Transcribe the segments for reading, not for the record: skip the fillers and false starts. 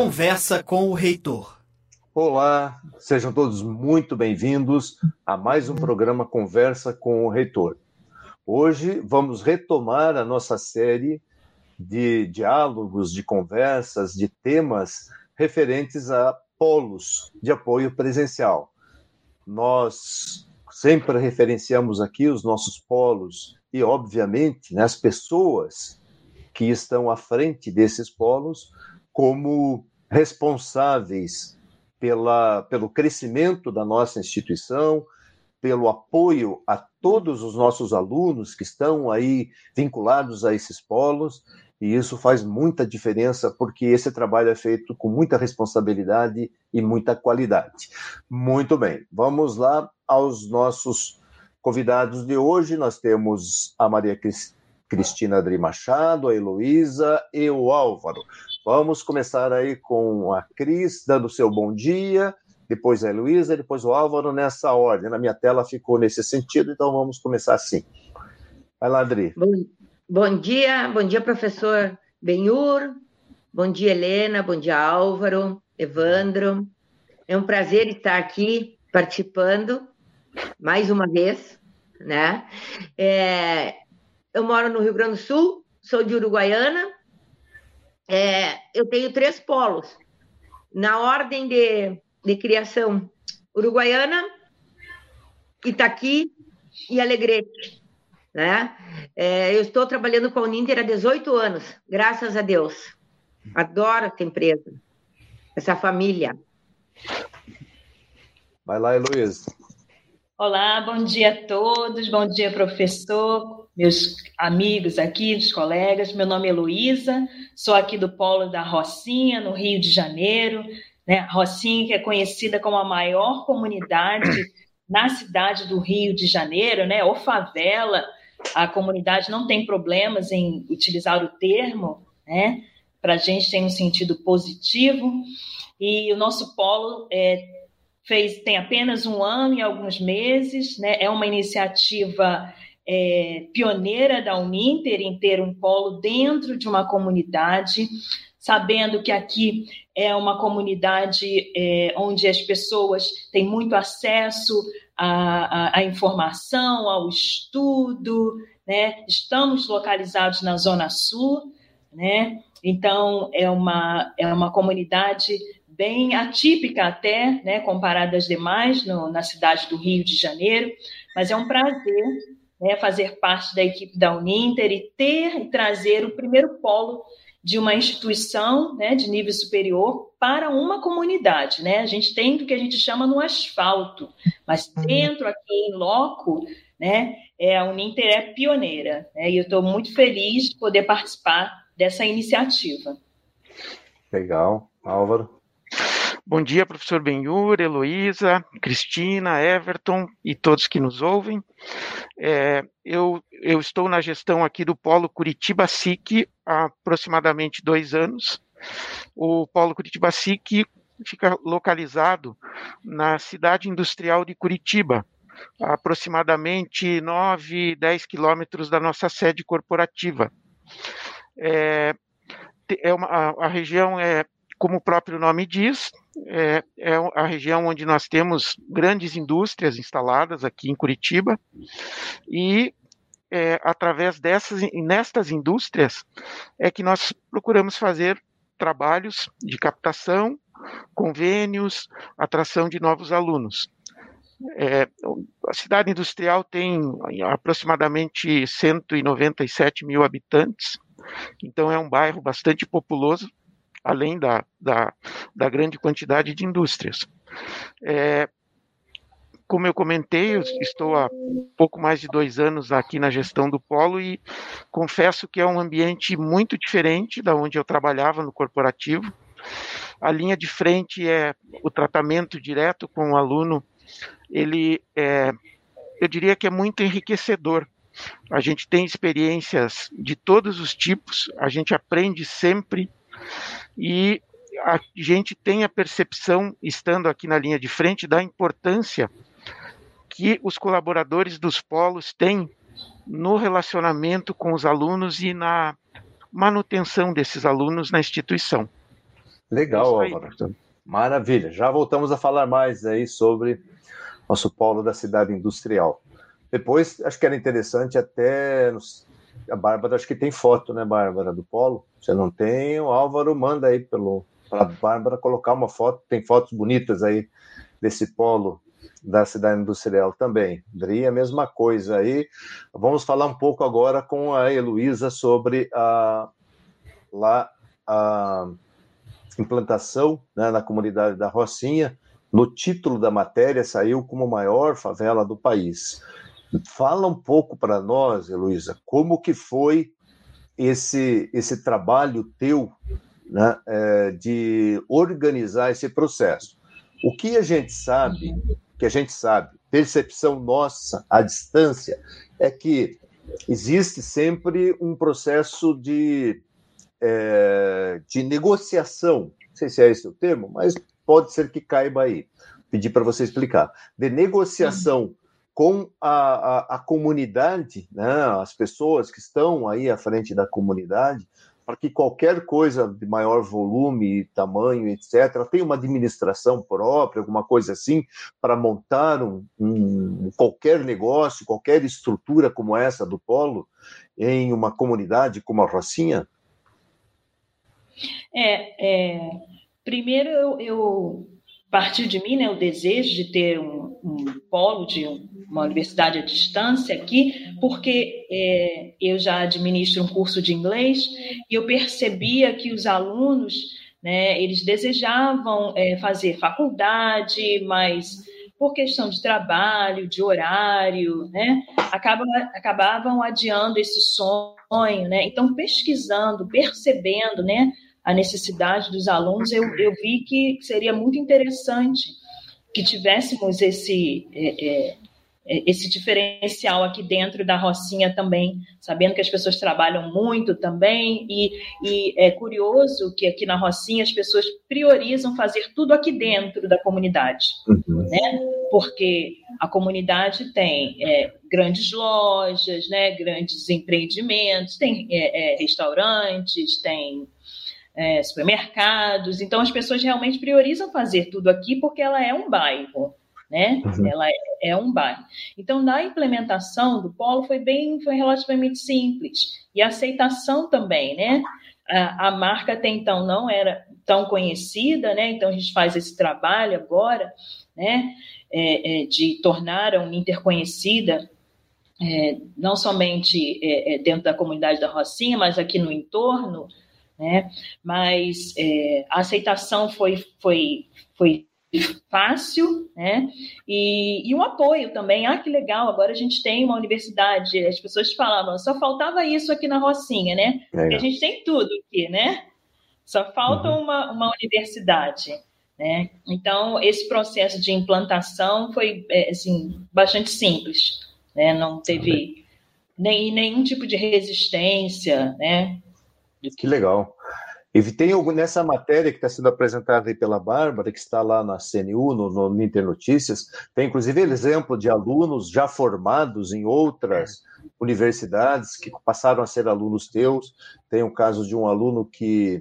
Conversa com o Reitor. Olá, sejam todos muito bem-vindos a mais um programa Conversa com o Reitor. Hoje vamos retomar a nossa série de diálogos, de conversas, de temas referentes a polos de apoio presencial. Nós sempre referenciamos aqui os nossos polos e, obviamente, as pessoas que estão à frente desses polos como responsáveis pelo crescimento da nossa instituição, pelo apoio a todos os nossos alunos que estão aí vinculados a esses polos, e isso faz muita diferença porque esse trabalho é feito com muita responsabilidade e muita qualidade. Muito bem, vamos lá aos nossos convidados de hoje. Nós temos a Maria Cristina Adri Machado, a Heloísa e o Álvaro. Vamos começar aí com a Cris, dando seu bom dia, depois a Heloísa, depois o Álvaro, nessa ordem. Na minha tela ficou nesse sentido, então vamos começar assim. Vai lá, Adri. Bom dia, professor Benhur, bom dia, Helena, bom dia, Álvaro, Evandro. É um prazer estar aqui participando mais uma vez, né? Eu moro no Rio Grande do Sul, sou de Uruguaiana. Eu tenho 3 polos. Na ordem de criação, Uruguaiana, Itaqui e Alegrete, né? Eu estou trabalhando com a Uninter há 18 anos, graças a Deus. Adoro essa empresa, essa família. Vai lá, Heloísa. Olá, bom dia a todos, bom dia, professor, meus amigos aqui, os colegas. Meu nome é Heloísa, sou aqui do Polo da Rocinha, no Rio de Janeiro, né? Rocinha, que é conhecida como a maior comunidade na cidade do Rio de Janeiro, né? Ou favela. A comunidade não tem problemas em utilizar o termo, né? Para a gente tem um sentido positivo. E o nosso polo tem apenas 1 ano e alguns meses, né? É uma iniciativa pioneira da Uninter em ter um polo dentro de uma comunidade, sabendo que aqui é uma comunidade onde as pessoas têm muito acesso à informação, ao estudo, né? Estamos localizados na Zona Sul, né? Então, é uma comunidade bem atípica até, né, comparada às demais na cidade do Rio de Janeiro, mas é um prazer, né, fazer parte da equipe da Uninter e trazer o primeiro polo de uma instituição, né, de nível superior para uma comunidade, né? A gente tem o que a gente chama no asfalto, mas dentro aqui em loco, né, a Uninter é pioneira, né, e eu estou muito feliz de poder participar dessa iniciativa. Legal. Álvaro. Bom dia, professor Benhur, Heloísa, Cristina, Everton e todos que nos ouvem. Eu estou na gestão aqui do Polo Curitiba SIC há aproximadamente 2 anos. O Polo Curitiba SIC fica localizado na cidade industrial de Curitiba, a aproximadamente 9-10 quilômetros da nossa sede corporativa. A região como o próprio nome diz, é a região onde nós temos grandes indústrias instaladas aqui em Curitiba e através nestas indústrias é que nós procuramos fazer trabalhos de captação, convênios, atração de novos alunos. A cidade industrial tem aproximadamente 197 mil habitantes, então é um bairro bastante populoso, além da grande quantidade de indústrias. Como eu comentei, eu estou há pouco mais de 2 anos aqui na gestão do Polo e confesso que é um ambiente muito diferente da onde eu trabalhava no corporativo. A linha de frente é o tratamento direto com o aluno, eu diria que é muito enriquecedor. A gente tem experiências de todos os tipos, a gente aprende sempre, e a gente tem a percepção, estando aqui na linha de frente, da importância que os colaboradores dos polos têm no relacionamento com os alunos e na manutenção desses alunos na instituição. Legal, Álvaro. Maravilha. Já voltamos a falar mais aí sobre nosso polo da cidade industrial. Depois, acho que era interessante até... A Bárbara, acho que tem foto, né, Bárbara, do polo? Você não tem? O Álvaro manda aí para a Bárbara colocar uma foto. Tem fotos bonitas aí desse polo da cidade industrial também. Dri, a mesma coisa aí. Vamos falar um pouco agora com a Heloísa sobre a implantação, né, na comunidade da Rocinha. No título da matéria saiu como a maior favela do país. Fala um pouco para nós, Heloísa, como que foi esse trabalho teu, né, de organizar esse processo. O que a gente sabe, percepção nossa à distância, é que existe sempre um processo de negociação, não sei se é esse o termo, mas pode ser que caiba aí, pedir para você explicar, de negociação com a comunidade, né, as pessoas que estão aí à frente da comunidade, para que qualquer coisa de maior volume, tamanho, etc., tenha uma administração própria, alguma coisa assim, para montar qualquer negócio, qualquer estrutura como essa do polo, em uma comunidade como a Rocinha? Primeiro, eu partiu de mim, né, o desejo de ter um polo de uma universidade à distância aqui, porque eu já administro um curso de inglês e eu percebia que os alunos, né, eles desejavam fazer faculdade, mas por questão de trabalho, de horário, né, acabavam adiando esse sonho, né? Então, pesquisando, percebendo, né, a necessidade dos alunos, eu vi que seria muito interessante que tivéssemos esse diferencial aqui dentro da Rocinha também, sabendo que as pessoas trabalham muito também, e é curioso que aqui na Rocinha as pessoas priorizam fazer tudo aqui dentro da comunidade, né? Porque a comunidade tem grandes lojas, né? Grandes empreendimentos, tem restaurantes, tem supermercados, então as pessoas realmente priorizam fazer tudo aqui porque ela é um bairro, né? Ela é um bairro. Então, na implementação do polo foi relativamente simples, e a aceitação também, né? A marca até então não era tão conhecida, né? Então a gente faz esse trabalho agora, né? De tornar a Uninter conhecida, não somente dentro da comunidade da Rocinha, mas aqui no entorno, né? Mas a aceitação foi fácil, né? E um apoio também. Que legal, agora a gente tem uma universidade. As pessoas falavam, só faltava isso aqui na Rocinha, né? Porque a gente tem tudo aqui, né? Só falta uma universidade, né? Então, esse processo de implantação foi assim, bastante simples, né? Não teve nenhum tipo de resistência, né? Que legal. E tem nessa matéria que está sendo apresentada aí pela Bárbara, que está lá na CNU, no Inter Notícias, tem inclusive exemplo de alunos já formados em outras universidades que passaram a ser alunos teus. Tem o caso de um aluno que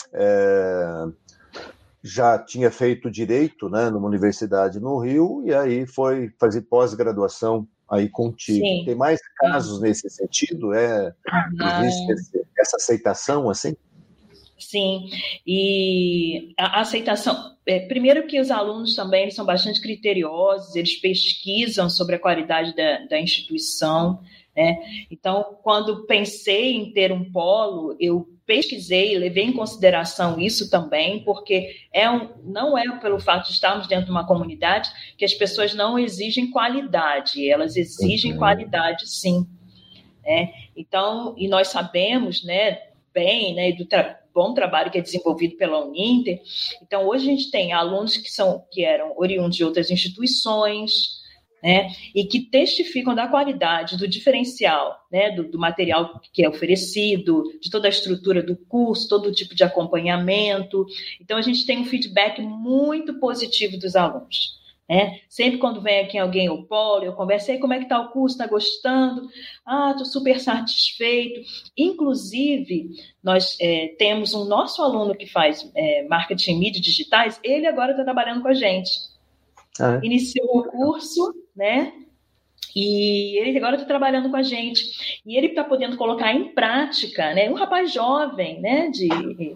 já tinha feito direito, né, numa universidade no Rio, e aí foi fazer pós-graduação aí contigo. Sim. Tem mais casos nesse sentido? Existe essa aceitação assim? Sim, e a aceitação, primeiro que os alunos também são bastante criteriosos, eles pesquisam sobre a qualidade da instituição, né? Então, quando pensei em ter um polo, eu pesquisei, levei em consideração isso também, porque não é pelo fato de estarmos dentro de uma comunidade que as pessoas não exigem qualidade, elas exigem qualidade sim, né? Então, e nós sabemos, né, bem, né, do bom trabalho que é desenvolvido pela Uninter. Então, hoje a gente tem alunos que eram oriundos de outras instituições, né, e que testificam da qualidade, do diferencial, né, do material que é oferecido, de toda a estrutura do curso, todo tipo de acompanhamento. Então, a gente tem um feedback muito positivo dos alunos, Sempre quando vem aqui alguém ao polo, eu converso, aí como é que está o curso, está gostando? Estou super satisfeito. Inclusive, nós temos um nosso aluno que faz marketing em mídias digitais, ele agora está trabalhando com a gente. Iniciou o curso, né? E ele agora está trabalhando com a gente. E ele está podendo colocar em prática, né? Um rapaz jovem, né? De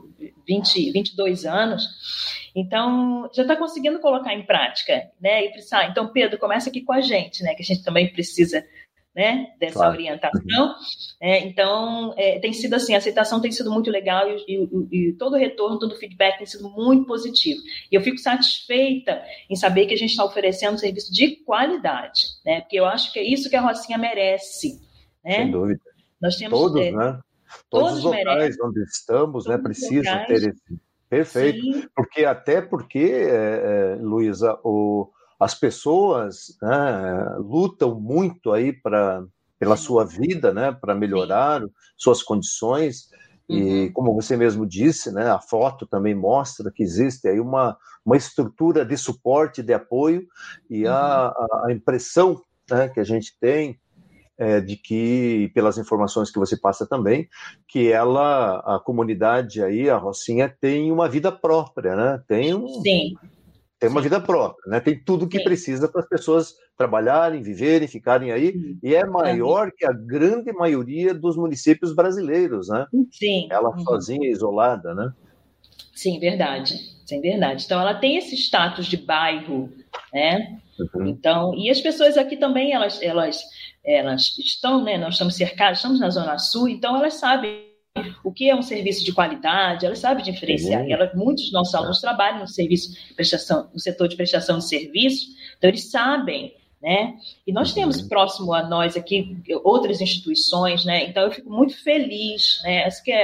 22 anos. Então, já está conseguindo colocar em prática, né? E pensar, então, Pedro, começa aqui com a gente, né? Que a gente também precisa, né? Dessa orientação. Então, tem sido assim, a aceitação tem sido muito legal e todo o retorno, todo o feedback tem sido muito positivo. E eu fico satisfeita em saber que a gente está oferecendo um serviço de qualidade, né? Porque eu acho que é isso que a Rocinha merece, né? Sem dúvida. Nós temos, todos, né? Todos os locais onde estamos, né? Precisam ter esse... Perfeito. Sim. Até porque, Luísa, as pessoas, né, lutam muito aí pela sua vida, né, para melhorar suas condições. E como você mesmo disse, né, a foto também mostra que existe aí uma estrutura de suporte, de apoio, e a impressão, né, que a gente tem de que, pelas informações que você passa também, que a comunidade aí, a Rocinha, tem uma vida própria, né? Tem uma vida própria, né? Tem tudo que precisa para as pessoas trabalharem, viverem, ficarem aí, e é maior que a grande maioria dos municípios brasileiros, né? Ela sozinha, isolada, né? Sim, verdade. Sim, verdade. Então, ela tem esse status de bairro, né? Então, e as pessoas aqui também, elas estão, né? Nós estamos cercados, estamos na Zona Sul, então elas sabem o que é um serviço de qualidade, elas sabem diferenciar. Muitos dos nossos alunos trabalham no setor de prestação de serviço, então eles sabem, né? E nós temos próximo a nós aqui outras instituições, né? Então eu fico muito feliz, né? Essa que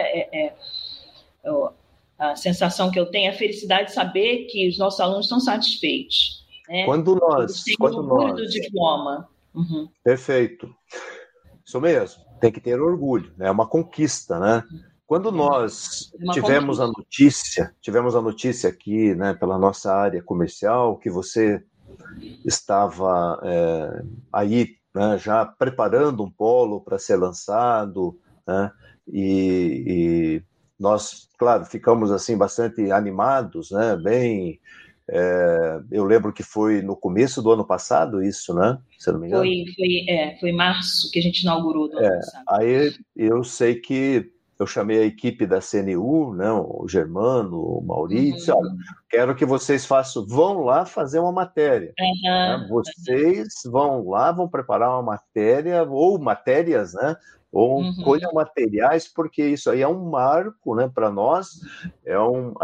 a sensação que eu tenho, a felicidade de saber que os nossos alunos estão satisfeitos, né? Quando nós do diploma. Perfeito. Isso mesmo, tem que ter orgulho, né? É uma conquista, né? Quando nós tivemos a notícia aqui, né, pela nossa área comercial, que você estava aí, né, já preparando um polo para ser lançado, né? E nós, claro, ficamos assim bastante animados, né? Eu lembro que foi no começo do ano passado isso, né? Se não me engano. Foi março que a gente inaugurou do ano passado. Aí eu sei que eu chamei a equipe da CNU, né, o Germano, o Maurício, olha, quero que vocês vão lá fazer uma matéria. Né? Vocês vão lá, vão preparar uma matéria, ou matérias, né? Ou colham materiais, porque isso aí é um marco, né, para nós, é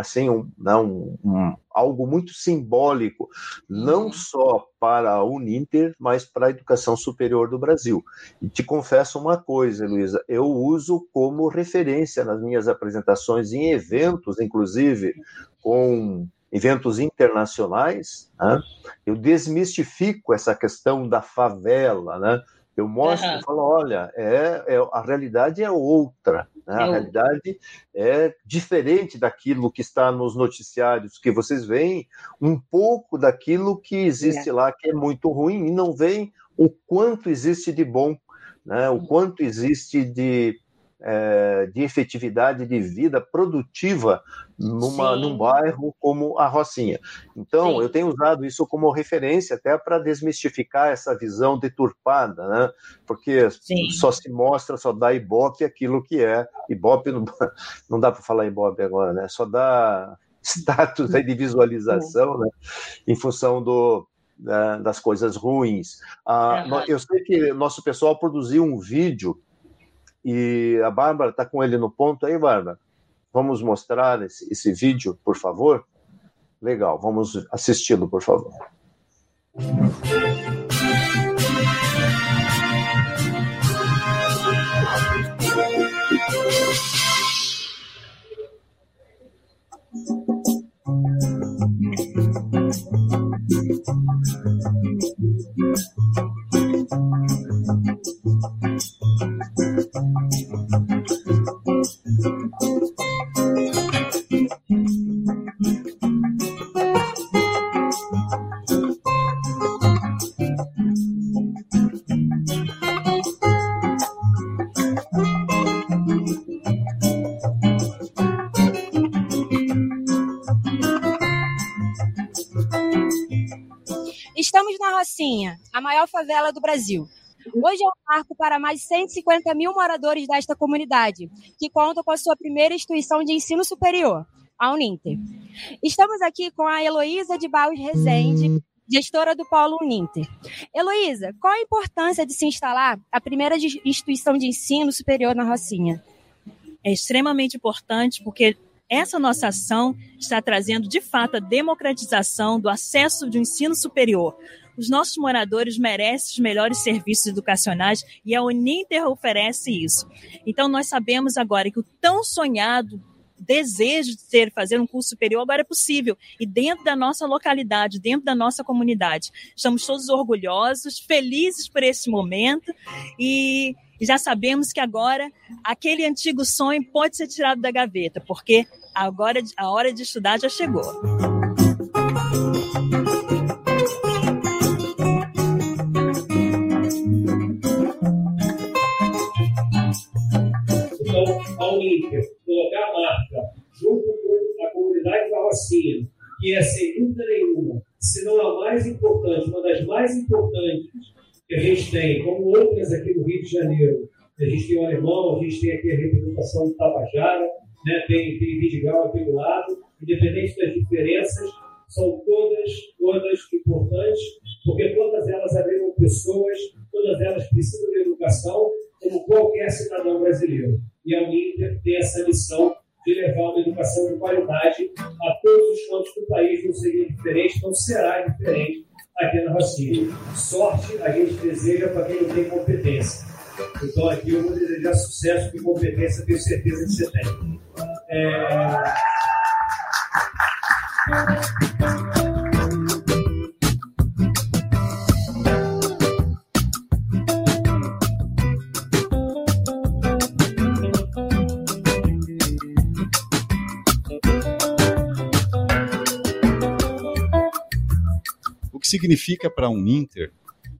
algo muito simbólico, não só para a Uninter, mas para a educação superior do Brasil. E te confesso uma coisa, Luísa, eu uso como referência nas minhas apresentações em eventos, inclusive com eventos internacionais, né? Eu desmistifico essa questão da favela, né? Eu mostro e falo, olha, a realidade é outra, né? A realidade é diferente daquilo que está nos noticiários, que vocês veem um pouco daquilo que existe lá, que é muito ruim, e não veem o quanto existe de bom, né? O quanto existe de efetividade de vida produtiva num bairro como a Rocinha. Então, eu tenho usado isso como referência até para desmistificar essa visão deturpada, né? Porque só se mostra, só dá Ibope aquilo que é. Ibope não dá para falar Ibope agora, né? Só dá status aí de visualização, né? Em função das coisas ruins. Eu sei que nosso pessoal produziu um vídeo e a Bárbara está com ele no ponto aí, Bárbara? Vamos mostrar esse vídeo, por favor? Legal, vamos assisti-lo, por favor. Rocinha, a maior favela do Brasil. Hoje é um marco para mais de 150 mil moradores desta comunidade, que contam com a sua primeira instituição de ensino superior, a Uninter. Estamos aqui com a Heloísa de Barros Rezende, gestora do Polo Uninter. Heloísa, qual a importância de se instalar a primeira instituição de ensino superior na Rocinha? É extremamente importante porque essa nossa ação está trazendo, de fato, a democratização do acesso do ensino superior. Os nossos moradores merecem os melhores serviços educacionais e a Uninter oferece isso. Então, nós sabemos agora que o tão sonhado desejo de fazer um curso superior agora é possível. E dentro da nossa localidade, dentro da nossa comunidade. Estamos todos orgulhosos, felizes por esse momento e já sabemos que agora aquele antigo sonho pode ser tirado da gaveta, porque agora a hora de estudar já chegou. Então, a Uninter colocar a marca junto com a comunidade da Rocinha, que é, sem dúvida nenhuma, se não a mais importante, uma das mais importantes que a gente tem, como outras aqui no Rio de Janeiro. A gente tem o Alemão, a gente tem aqui a representação do Tabajara, né? tem Vidigal aqui do lado. Independente das diferenças, são todas importantes, porque todas elas abriram pessoas, todas elas precisam de educação, como qualquer cidadão brasileiro. E a Uninter tem essa missão de levar uma educação de qualidade a todos os cantos do país. Não seria diferente, não será diferente aqui na Rocinha. Sorte a gente deseja para quem não tem competência. Então aqui eu vou desejar sucesso, porque competência tenho certeza que você tem. O que significa para a Uninter,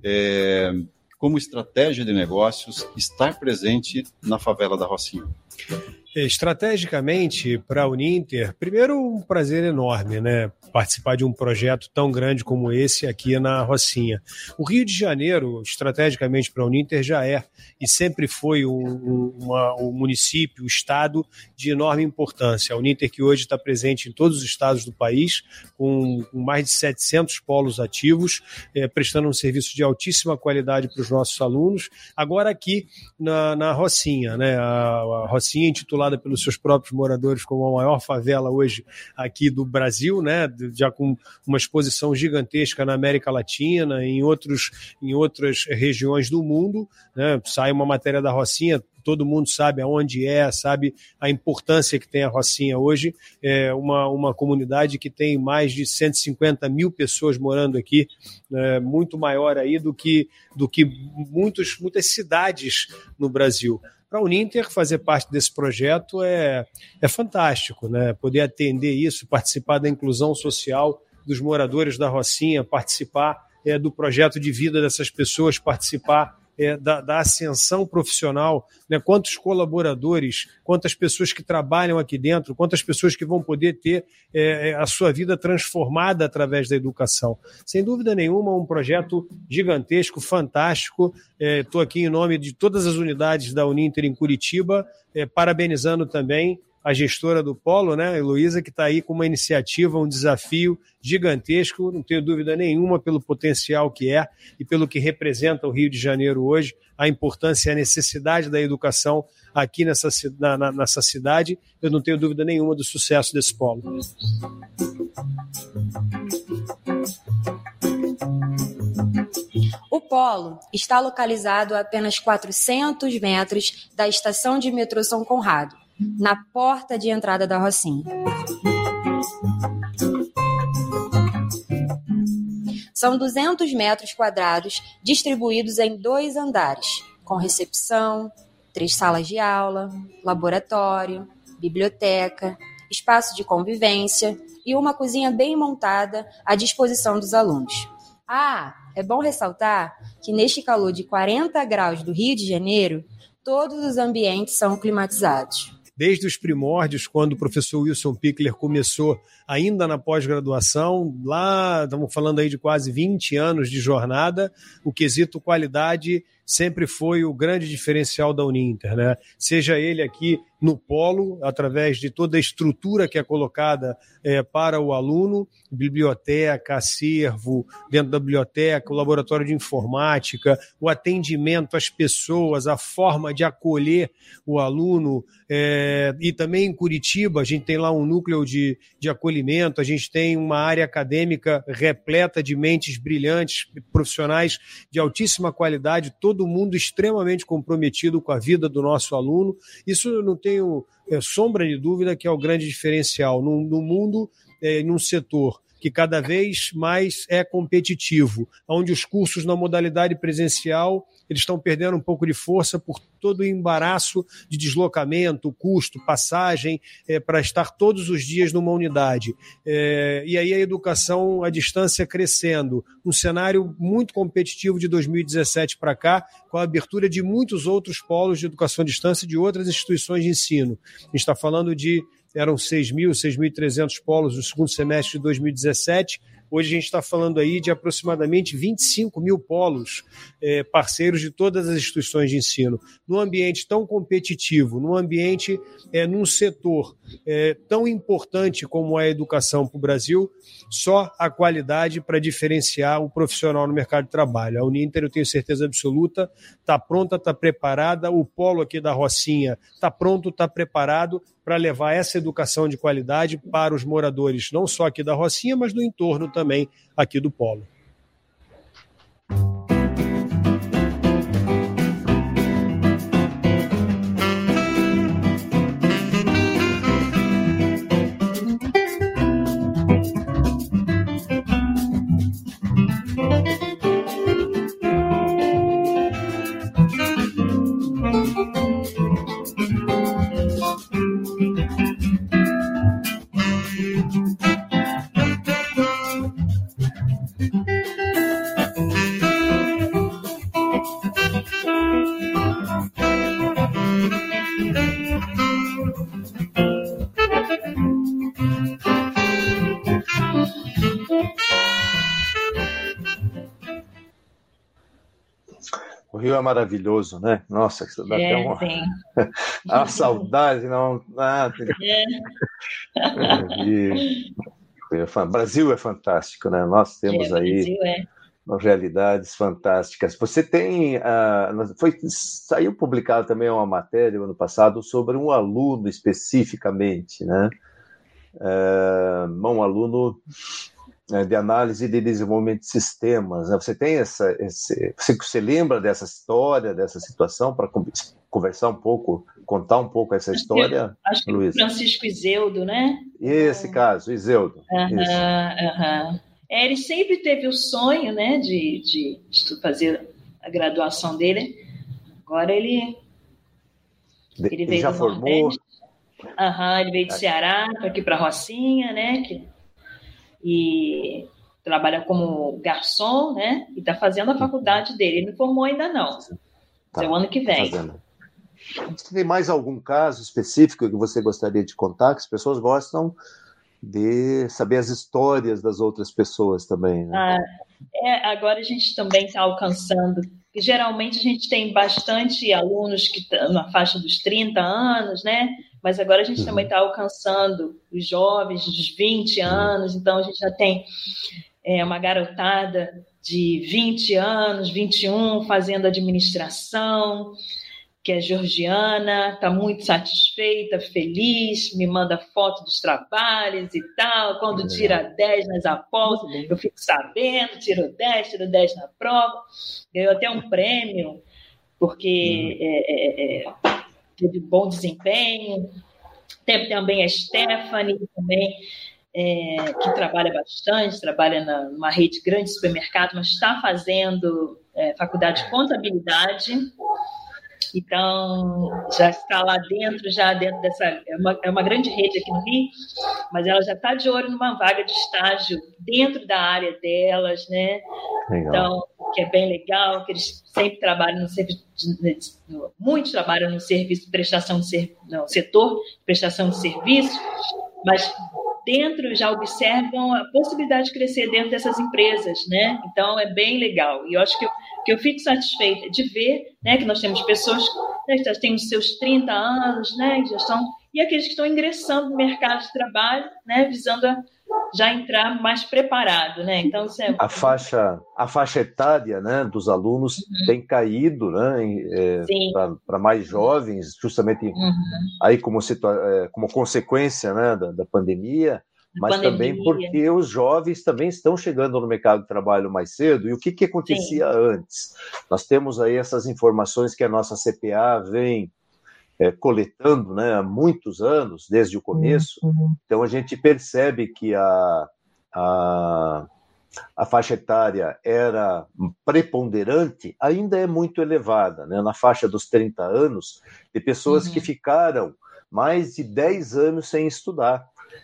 como estratégia de negócios, estar presente na favela da Rocinha? Estrategicamente, para a Uninter, primeiro um prazer enorme, né? Participar de um projeto tão grande como esse aqui na Rocinha. O Rio de Janeiro, estrategicamente para a Uninter, já é e sempre foi um município, um estado de enorme importância. A Uninter que hoje está presente em todos os estados do país, com mais de 700 polos ativos, prestando um serviço de altíssima qualidade para os nossos alunos. Agora aqui na Rocinha, né? A Rocinha, intitulada pelos seus próprios moradores como a maior favela hoje aqui do Brasil, né? Já com uma exposição gigantesca na América Latina, em outras regiões do mundo, né? Sai uma matéria da Rocinha, todo mundo sabe aonde sabe a importância que tem a Rocinha hoje, é uma comunidade que tem mais de 150 mil pessoas morando aqui, muito maior aí do que muitas cidades no Brasil. Para a Uninter fazer parte desse projeto é fantástico, né? Poder atender isso, participar da inclusão social dos moradores da Rocinha, participar do projeto de vida dessas pessoas, participar da ascensão profissional, né? Quantos colaboradores, quantas pessoas que trabalham aqui dentro, quantas pessoas que vão poder ter a sua vida transformada através da educação. Sem dúvida nenhuma, um projeto gigantesco, fantástico. Estou aqui em nome de todas as unidades da Uninter em Curitiba, parabenizando também a gestora do Polo, né, Heloísa, que está aí com uma iniciativa, um desafio gigantesco, não tenho dúvida nenhuma pelo potencial que é e pelo que representa o Rio de Janeiro hoje, a importância e a necessidade da educação aqui nessa cidade. Eu não tenho dúvida nenhuma do sucesso desse polo. O polo está localizado a apenas 400 metros da estação de metrô São Conrado, na porta de entrada da Rocinha. São 200 metros quadrados distribuídos em 2 andares, com recepção, 3 salas de aula, laboratório, biblioteca, espaço de convivência e uma cozinha bem montada à disposição dos alunos. É bom ressaltar que neste calor de 40 graus do Rio de Janeiro, todos os ambientes são climatizados. desde os primórdios, quando o professor Wilson Pickler começou ainda na pós-graduação, lá estamos falando aí de quase 20 anos de jornada, o quesito qualidade sempre foi o grande diferencial da Uninter, né? Seja ele aqui no polo, através de toda a estrutura que é colocada para o aluno, biblioteca, acervo, dentro da biblioteca, o laboratório de informática, o atendimento às pessoas, a forma de acolher o aluno, e também em Curitiba a gente tem lá um núcleo de acolhimento, a gente tem uma área acadêmica repleta de mentes brilhantes, profissionais de altíssima qualidade, todo mundo extremamente comprometido com a vida do nosso aluno. Isso não tenho sombra de dúvida que é o grande diferencial no mundo, num setor que cada vez mais é competitivo, onde os cursos na modalidade presencial eles estão perdendo um pouco de força por todo o embaraço de deslocamento, custo, passagem, para estar todos os dias numa unidade. E aí a educação à distância crescendo, um cenário muito competitivo de 2017 para cá, com a abertura de muitos outros polos de educação à distância de outras instituições de ensino. A gente está falando eram 6.300 polos no segundo semestre de 2017, hoje a gente está falando aí de aproximadamente 25 mil polos parceiros de todas as instituições de ensino. Num ambiente tão competitivo, num setor tão importante como é a educação para o Brasil, só a qualidade para diferenciar o profissional no mercado de trabalho. A Uninter, eu tenho certeza absoluta, está pronta, está preparada, o polo aqui da Rocinha está pronto, está preparado para levar essa educação de qualidade para os moradores, não só aqui da Rocinha, mas do entorno também aqui do polo. O Rio é maravilhoso, né? Nossa, isso dá até uma... a saudade, não... O Brasil é fantástico, né? Nós temos aí realidades fantásticas. Você tem... saiu publicado também uma matéria ano passado sobre um aluno especificamente, né? Um aluno de análise de desenvolvimento de sistemas. Né? Você tem você lembra dessa história, dessa situação, para conversar um pouco, contar um pouco essa história, acho que Luiz? Francisco Izeudo, né? Esse caso, Izeudo. Ele sempre teve o sonho, né, de fazer a graduação dele. Agora ele veio já do formou? Nordeste. Ele veio do Ceará, aqui para Rocinha, né? E trabalha como garçom, né? E está fazendo a faculdade dele. Ele não formou ainda não. É o ano que vem. Você tem mais algum caso específico que você gostaria de contar? Que as pessoas gostam de saber as histórias das outras pessoas também, né? Agora a gente também está alcançando. Geralmente a gente tem bastante alunos que estão na faixa dos 30 anos, né? Mas agora a gente também está alcançando os jovens dos 20 anos, então a gente já tem uma garotada de 20 anos, 21, fazendo administração, que é georgiana, está muito satisfeita, feliz, me manda foto dos trabalhos e tal, quando tira 10 nas apostas, eu fico sabendo, tiro 10 na prova, ganhou até um prêmio, porque... teve bom desempenho. Tem também a Stephanie, também, que trabalha bastante, trabalha numa rede grande de supermercado, mas está fazendo faculdade de contabilidade. Então, já está lá dentro, dessa... É uma grande rede aqui no Rio, mas ela já está de olho numa vaga de estágio dentro da área delas, né? Legal. Então, que é bem legal, que eles sempre trabalham no serviço, muitos trabalham no serviço de prestação de no setor de prestação de serviço, mas dentro já observam a possibilidade de crescer dentro dessas empresas, né? Então é bem legal. E eu acho que eu fico satisfeita de ver, né, que nós temos pessoas, né, que já têm os seus 30 anos, né, que já estão, e aqueles que estão ingressando no mercado de trabalho, né, visando já entrar mais preparado, né? Então isso é... a faixa etária, né, dos alunos tem caído, né, para mais jovens, justamente aí como consequência, né, da pandemia, mas também porque os jovens também estão chegando no mercado de trabalho mais cedo. E o que acontecia antes? Nós temos aí essas informações que a nossa CPA vem coletando, né, há muitos anos, desde o começo. Então a gente percebe que a faixa etária era preponderante, ainda é muito elevada, né, na faixa dos 30 anos, de pessoas que ficaram mais de 10 anos sem estudar.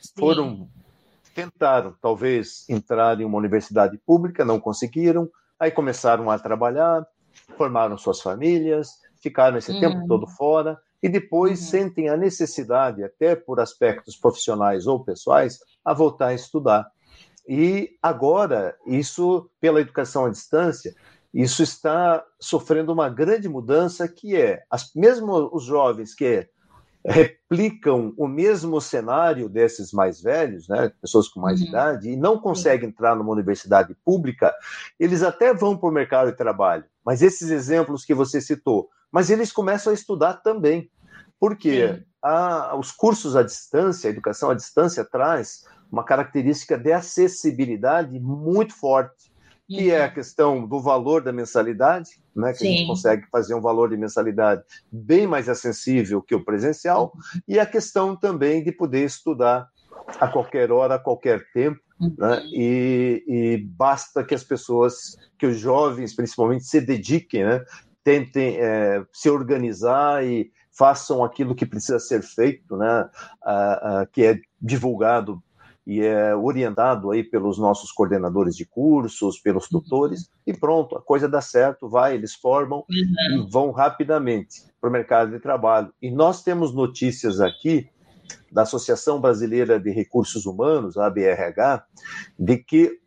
Tentaram, talvez, entrar em uma universidade pública, não conseguiram, aí começaram a trabalhar, formaram suas famílias, ficaram esse tempo todo fora, e depois sentem a necessidade, até por aspectos profissionais ou pessoais, a voltar a estudar. E agora, isso, pela educação à distância, isso está sofrendo uma grande mudança, que é, mesmo os jovens que replicam o mesmo cenário desses mais velhos, né, pessoas com mais idade, e não conseguem entrar numa universidade pública, eles até vão para o mercado de trabalho. Mas esses exemplos que você citou, mas eles começam a estudar também, porque os cursos à distância, a educação à distância traz uma característica de acessibilidade muito forte, que é a questão do valor da mensalidade, né, que a gente consegue fazer um valor de mensalidade bem mais acessível que o presencial, e a questão também de poder estudar a qualquer hora, a qualquer tempo, né, e basta que as pessoas, que os jovens principalmente, se dediquem, né, tentem se organizar e façam aquilo que precisa ser feito, né, que é divulgado e é orientado aí pelos nossos coordenadores de cursos, pelos tutores, e pronto, a coisa dá certo, eles formam e vão rapidamente para o mercado de trabalho. E nós temos notícias aqui da Associação Brasileira de Recursos Humanos, a ABRH, de que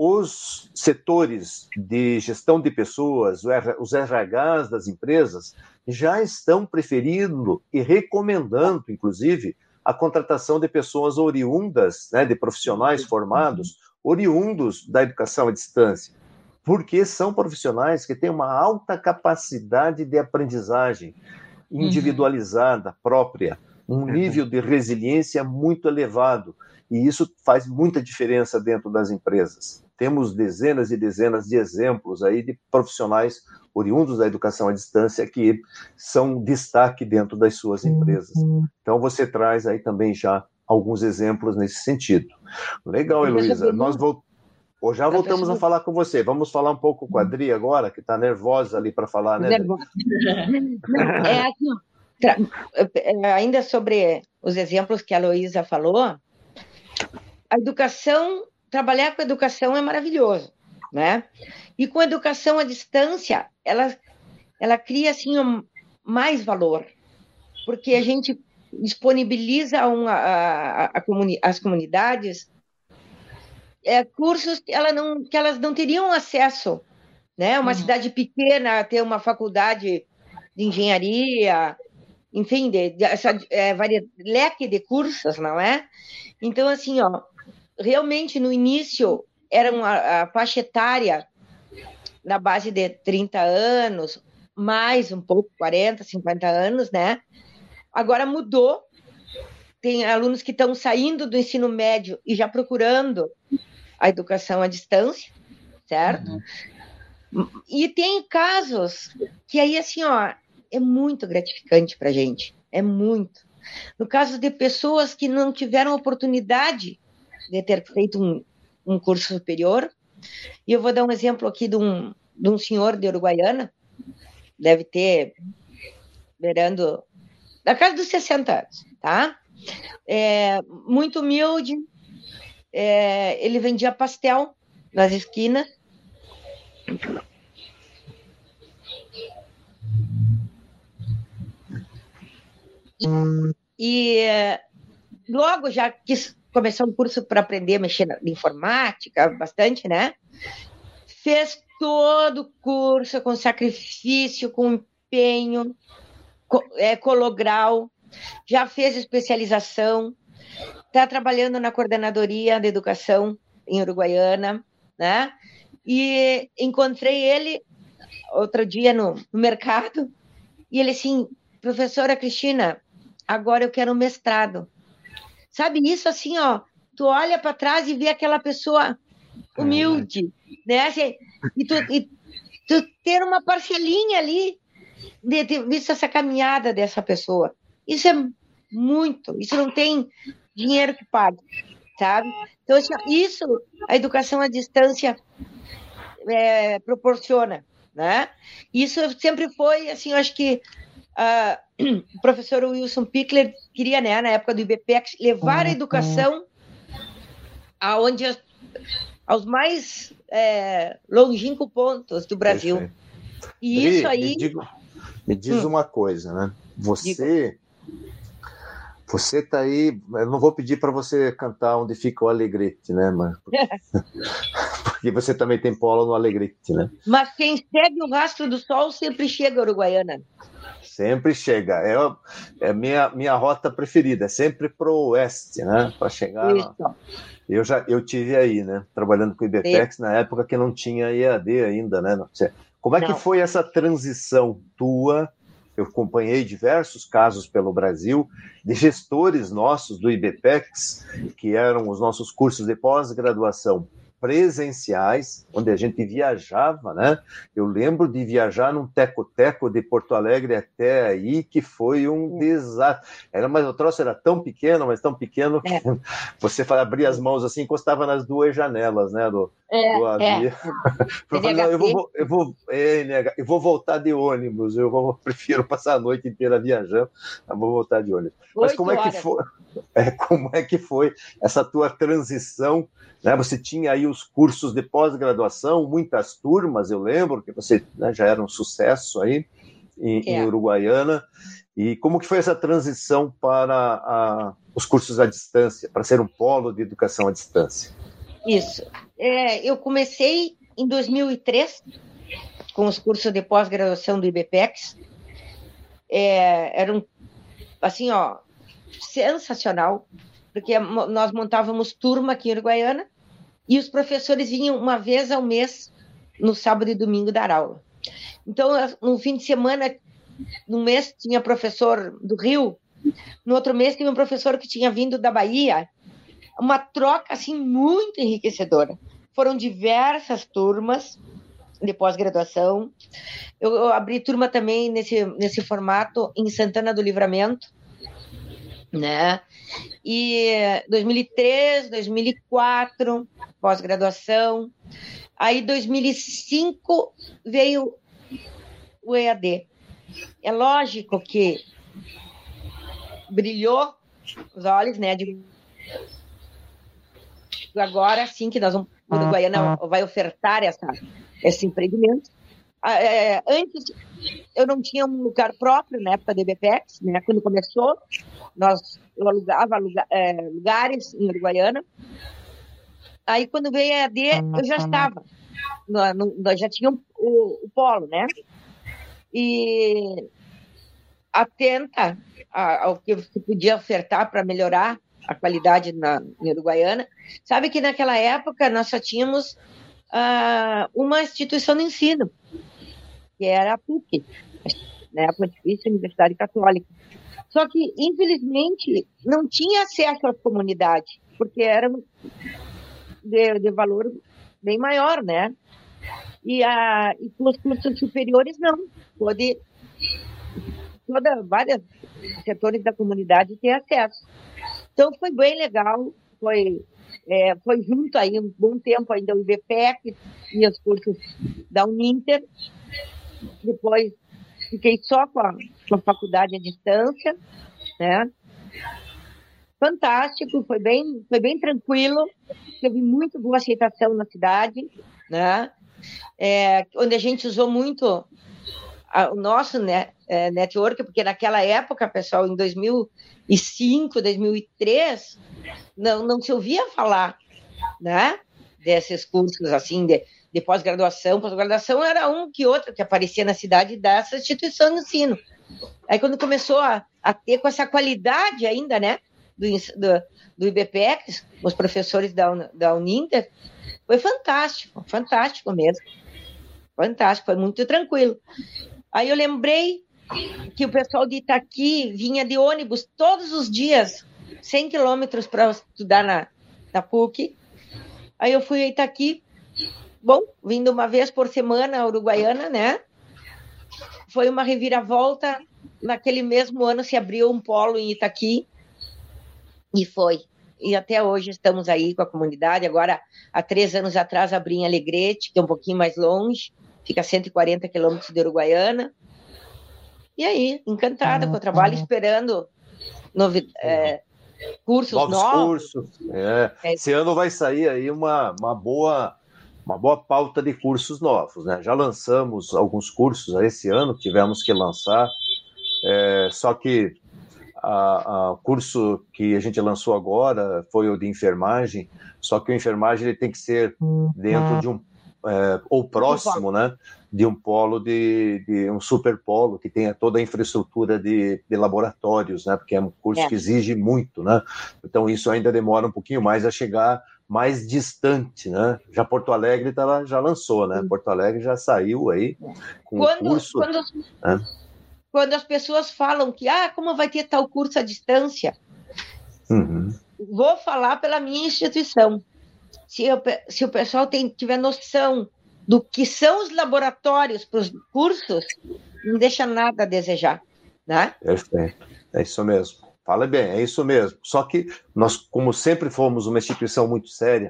os setores de gestão de pessoas, os RHs das empresas, já estão preferindo e recomendando, inclusive, a contratação de pessoas oriundas, né, de profissionais formados, oriundos da educação à distância, porque são profissionais que têm uma alta capacidade de aprendizagem individualizada, própria, um nível de resiliência muito elevado, e isso faz muita diferença dentro das empresas. Temos dezenas e dezenas de exemplos aí de profissionais oriundos da educação à distância que são destaque dentro das suas empresas. Então você traz aí também já alguns exemplos nesse sentido. Legal, Heloísa. Nós já voltamos a falar com você. Vamos falar um pouco com a Adri agora, que está nervosa ali para falar, né? Ainda sobre os exemplos que a Heloísa falou, a educação, trabalhar com educação é maravilhoso, né? E com educação à distância, ela cria assim mais valor, porque a gente disponibiliza às comunidades cursos que elas não teriam acesso, né? Uma cidade pequena ter uma faculdade de engenharia, enfim, leque de cursos, não é? Então, assim, realmente no início era a faixa etária na base de 30 anos, mais um pouco, 40, 50 anos, né? Agora mudou, tem alunos que estão saindo do ensino médio e já procurando a educação à distância, certo? E tem casos que aí, assim, é muito gratificante para a gente, é muito. No caso de pessoas que não tiveram oportunidade de ter feito um curso superior, e eu vou dar um exemplo aqui de um senhor de Uruguaiana, deve ter beirando da casa dos 60 anos, tá? Muito humilde, ele vendia pastel nas esquinas. E logo já quis começar um curso para aprender a mexer na informática, bastante, né? Fez todo o curso com sacrifício, com empenho, colograu, já fez especialização, está trabalhando na coordenadoria de educação em Uruguaiana, né? E encontrei ele outro dia no mercado, e ele assim, professora Cristina, agora eu quero um mestrado. Sabe isso assim, ó, tu olha para trás e vê aquela pessoa humilde, né? E tu ter uma parcelinha ali de ter visto essa caminhada dessa pessoa. Isso é muito, isso não tem dinheiro que pague, sabe? Então, isso a educação à distância proporciona, né? Isso sempre foi, assim, eu acho que o professor Wilson Pickler queria, né, na época do IBPEX, levar a educação aos mais longínquos pontos do Brasil. Perfeito. E Dri, isso aí... Me diz uma coisa, né? Você tá aí, eu não vou pedir para você cantar Onde Fica o Alegrete, né? Mas, porque você também tem polo no Alegrete, né? Mas quem segue o rastro do sol sempre chega a Uruguaiana. Sempre chega. É minha rota preferida, é sempre pro oeste, né? Para chegar lá. Eu tive aí, né? Trabalhando com o IBPEX na época que não tinha EAD ainda, né? Como é que foi essa transição tua? Eu acompanhei diversos casos pelo Brasil de gestores nossos do IBPEX, que eram os nossos cursos de pós-graduação presenciais, onde a gente viajava, né? Eu lembro de viajar num teco-teco de Porto Alegre até aí, que foi um desastre. O troço era tão pequeno, mas tão pequeno que você abria as mãos assim, encostava nas duas janelas, né? Do avião. Eu falei, não, eu vou voltar de ônibus, prefiro passar a noite inteira viajando, eu vou voltar de ônibus. Mas como é que foi essa tua transição, né? Você tinha aí os cursos de pós-graduação, muitas turmas, eu lembro que você, né, já era um sucesso aí em Uruguaiana. E como que foi essa transição para os cursos à distância, para ser um polo de educação à distância? Isso. Eu comecei em 2003 com os cursos de pós-graduação do IBPEX. Era assim, ó, sensacional, porque nós montávamos turma aqui em Uruguaiana e os professores vinham uma vez ao mês, no sábado e domingo, dar aula. Então, no fim de semana, num mês tinha professor do Rio, no outro mês tinha um professor que tinha vindo da Bahia, uma troca assim muito enriquecedora. Foram diversas turmas de pós-graduação. Eu abri turma também nesse formato em Santana do Livramento, né? E 2003, 2004, pós-graduação. Aí 2005 veio o EAD. É lógico que brilhou os olhos, né? Agora sim que nós vamos, o Uruguaiana vai ofertar esse empreendimento. Antes eu não tinha um lugar próprio na época do IBPEX, né? Quando começou, eu alugava lugares em Uruguaiana. Aí quando veio a EAD, eu já estava, nós já tínhamos o polo, né? E atenta ao que se podia ofertar para melhorar a qualidade em Uruguaiana. Sabe que naquela época nós só tínhamos uma instituição de ensino, que era a PUC, né, a Pontifícia Universidade Católica. Só que, infelizmente, não tinha acesso às comunidades, porque era de valor bem maior, né? E com os cursos superiores, não. Vários setores da comunidade têm acesso. Então, foi bem legal, foi junto aí um bom tempo ainda o IBPEC e os cursos da Uninter. Depois fiquei só com a faculdade à distância, né? Fantástico, foi bem tranquilo, teve muito boa aceitação na cidade, né? Onde a gente usou muito o nosso network, porque naquela época, pessoal, em 2005, 2003, não se ouvia falar, né? Desses cursos assim de pós-graduação. Pós-graduação era um que outro que aparecia na cidade dessa instituição de ensino. Aí quando começou a ter com essa qualidade ainda, né? Do IBPEX, os professores da Uninter, foi fantástico mesmo. Fantástico, foi muito tranquilo. Aí eu lembrei que o pessoal de Itaqui vinha de ônibus todos os dias, 100 quilômetros para estudar na PUC. Aí eu fui a Itaqui, vindo uma vez por semana, a Uruguaiana, né? Foi uma reviravolta. Naquele mesmo ano se abriu um polo em Itaqui, e foi. E até hoje estamos aí com a comunidade. Agora, há 3 anos atrás, abri em Alegrete, que é um pouquinho mais longe, fica a 140 quilômetros de Uruguaiana. E aí, encantada com o trabalho, esperando cursos novos. Cursos. Esse ano vai sair aí uma boa pauta de cursos novos, né? Já lançamos alguns cursos esse ano, tivemos que lançar, só que o curso que a gente lançou agora foi o de enfermagem, só que o enfermagem ele tem que ser dentro de um ou próximo, né, de um polo, de um superpolo que tenha toda a infraestrutura de laboratórios, né, porque é um curso que exige muito, né, então isso ainda demora um pouquinho mais a chegar mais distante, né, já Porto Alegre já lançou, né, Porto Alegre já saiu aí com o curso. Quando as pessoas falam que, como vai ter tal curso à distância, vou falar pela minha instituição. Se o pessoal tiver noção do que são os laboratórios para os cursos, não deixa nada a desejar, né? Perfeito, é isso mesmo. Fala bem, é isso mesmo. Só que nós, como sempre fomos uma instituição muito séria,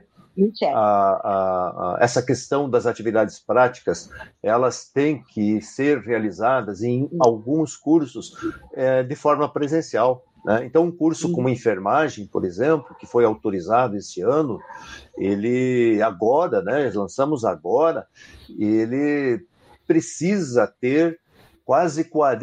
essa questão das atividades práticas, elas têm que ser realizadas em alguns cursos de forma presencial, né? Então, um curso como enfermagem, por exemplo, que foi autorizado esse ano, ele agora, né, lançamos agora, ele precisa ter quase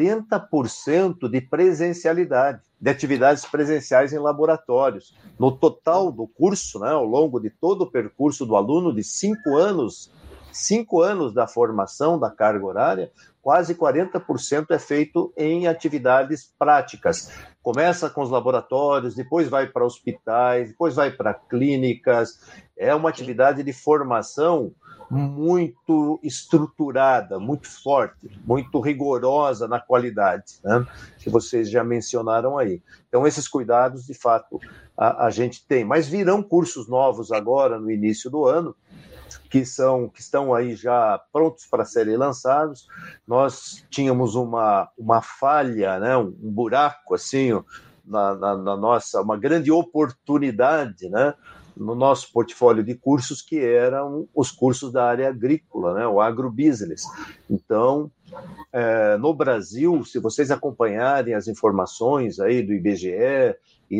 40% de presencialidade, de atividades presenciais em laboratórios. No total do curso, né, ao longo de todo o percurso do aluno, de 5 anos da formação da carga horária, quase 40% é feito em atividades práticas. Começa com os laboratórios, depois vai para hospitais, depois vai para clínicas. É uma atividade de formação muito estruturada, muito forte, muito rigorosa na qualidade, né? Que vocês já mencionaram aí. Então, esses cuidados, de fato, a gente tem. Mas virão cursos novos agora, no início do ano, que estão aí já prontos para serem lançados. Nós tínhamos uma falha, né? Um buraco, assim, na nossa, uma grande oportunidade, né? No nosso portfólio de cursos, que eram os cursos da área agrícola, né, o agrobusiness. Então, no Brasil, se vocês acompanharem as informações aí do IBGE e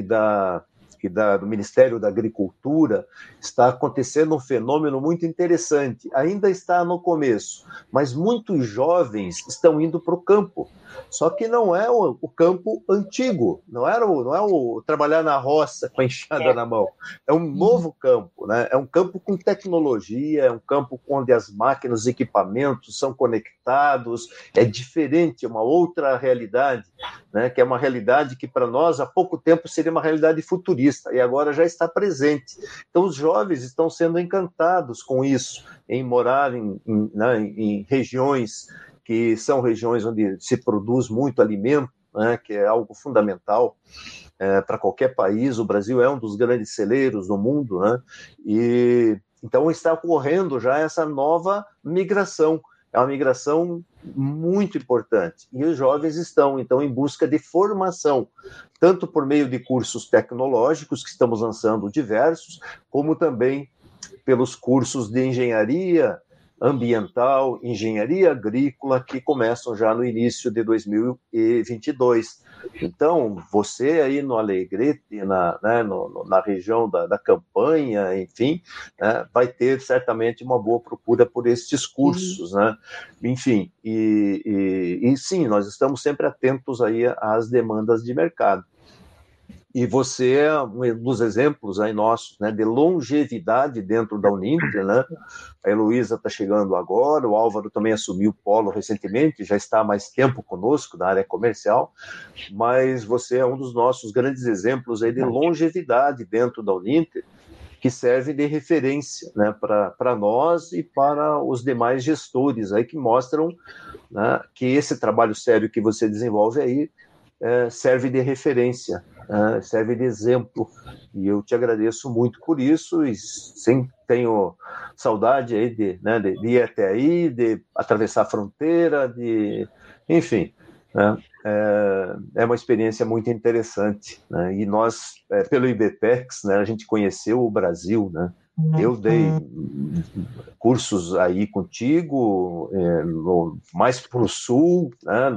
do Ministério da Agricultura, está acontecendo um fenômeno muito interessante. Ainda está no começo, mas muitos jovens estão indo para o campo. Só que não é o campo antigo, não é o trabalhar na roça com a enxada na mão. É um novo campo, né? É um campo com tecnologia, é um campo onde as máquinas, os equipamentos são conectados, é diferente, é uma outra realidade, né? Que é uma realidade que para nós há pouco tempo seria uma realidade futurista e agora já está presente. Então os jovens estão sendo encantados com isso, em morar em regiões que são regiões onde se produz muito alimento, né, que é algo fundamental para qualquer país. O Brasil é um dos grandes celeiros do mundo, né, e então está ocorrendo já essa nova migração. É uma migração muito importante. E os jovens estão, então, em busca de formação, tanto por meio de cursos tecnológicos, que estamos lançando diversos, como também pelos cursos de engenharia, ambiental, engenharia agrícola, que começam já no início de 2022. Então, você aí no Alegrete, na região da Campanha, enfim, né, vai ter certamente uma boa procura por estes cursos, né? Enfim, e sim, nós estamos sempre atentos aí às demandas de mercado. E você é um dos exemplos aí nossos, né, de longevidade dentro da Uninter, né? A Heloísa está chegando agora, o Álvaro também assumiu o polo recentemente, já está há mais tempo conosco na área comercial, mas você é um dos nossos grandes exemplos aí de longevidade dentro da Uninter, que serve de referência, né, para nós e para os demais gestores aí, que mostram, né, que esse trabalho sério que você desenvolve aí serve de referência, serve de exemplo, e eu te agradeço muito por isso, e tenho saudade aí de ir até aí, de atravessar a fronteira, enfim, né? É uma experiência muito interessante, né? E nós, pelo IBPEX, né, a gente conheceu o Brasil, né? Eu dei cursos aí contigo, mais para o sul, né?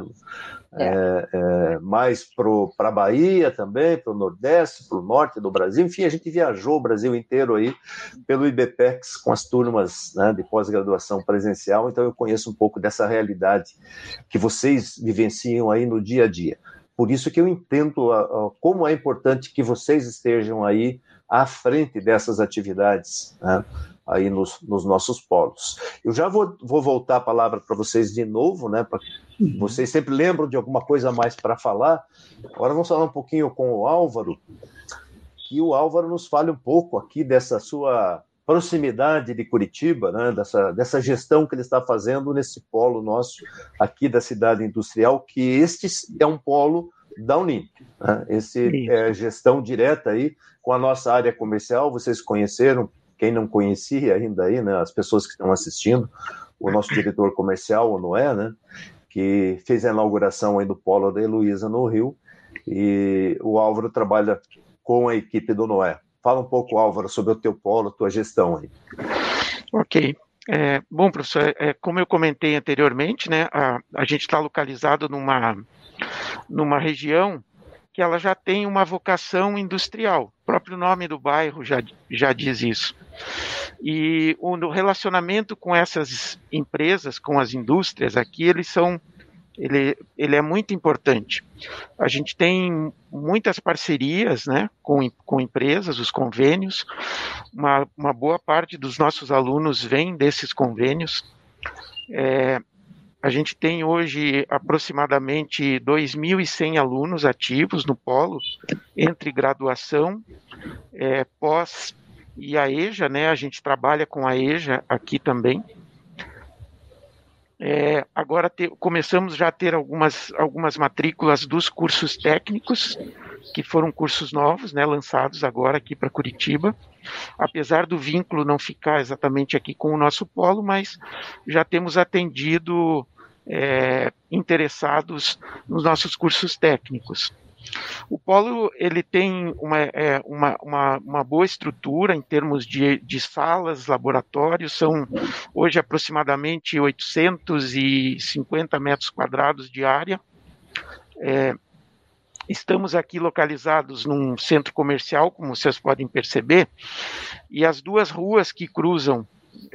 Mais para a Bahia também, para o Nordeste, para o Norte do Brasil. Enfim, a gente viajou o Brasil inteiro aí pelo IBPEX com as turmas, né, de pós-graduação presencial, então eu conheço um pouco dessa realidade que vocês vivenciam aí no dia a dia. Por isso que eu entendo como é importante que vocês estejam aí à frente dessas atividades, né, aí nos nossos polos. Eu já vou voltar a palavra para vocês de novo, né, para vocês sempre lembram de alguma coisa a mais para falar. Agora vamos falar um pouquinho com o Álvaro, que o Álvaro nos fale um pouco aqui dessa sua proximidade de Curitiba, né, dessa gestão que ele está fazendo nesse polo nosso aqui da cidade industrial, que este é um polo da Uninter, né? Esse é gestão direta aí com a nossa área comercial. Vocês conheceram, quem não conhecia ainda aí, né, as pessoas que estão assistindo, o nosso diretor comercial, o Noé, né, que fez a inauguração aí do polo da Heloísa no Rio, e o Álvaro trabalha com a equipe do Noé. Fala um pouco, Álvaro, sobre o teu polo, a tua gestão aí. Ok. Bom, professor, como eu comentei anteriormente, né, a gente está localizado numa região que ela já tem uma vocação industrial. O próprio nome do bairro já diz isso. E o relacionamento com essas empresas, com as indústrias aqui, ele é muito importante. A gente tem muitas parcerias, né, com empresas, os convênios. Uma boa parte dos nossos alunos vem desses convênios. A gente tem hoje aproximadamente 2.100 alunos ativos no polo, entre graduação, pós e a EJA, né? A gente trabalha com a EJA aqui também. Agora começamos já a ter algumas matrículas dos cursos técnicos, que foram cursos novos, né, lançados agora aqui para Curitiba, apesar do vínculo não ficar exatamente aqui com o nosso polo, mas já temos atendido interessados nos nossos cursos técnicos. O polo ele tem uma boa estrutura em termos de salas, laboratórios, são hoje aproximadamente 850 metros quadrados de área. Estamos aqui localizados num centro comercial, como vocês podem perceber, e as duas ruas que cruzam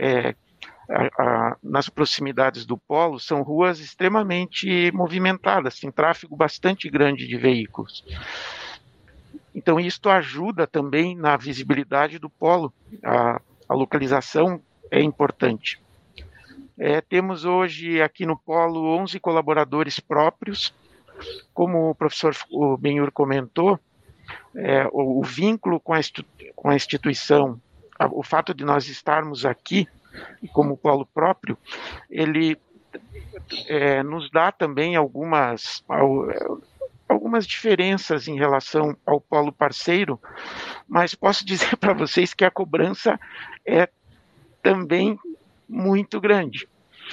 nas proximidades do polo são ruas extremamente movimentadas, tem tráfego bastante grande de veículos. Então isto ajuda também na visibilidade do polo, a localização é importante. Temos hoje aqui no polo 11 colaboradores próprios, como o professor Benhur comentou, o vínculo com a instituição, o fato de nós estarmos aqui, e como polo próprio, ele nos dá também algumas diferenças em relação ao polo parceiro, mas posso dizer para vocês que a cobrança é também muito grande.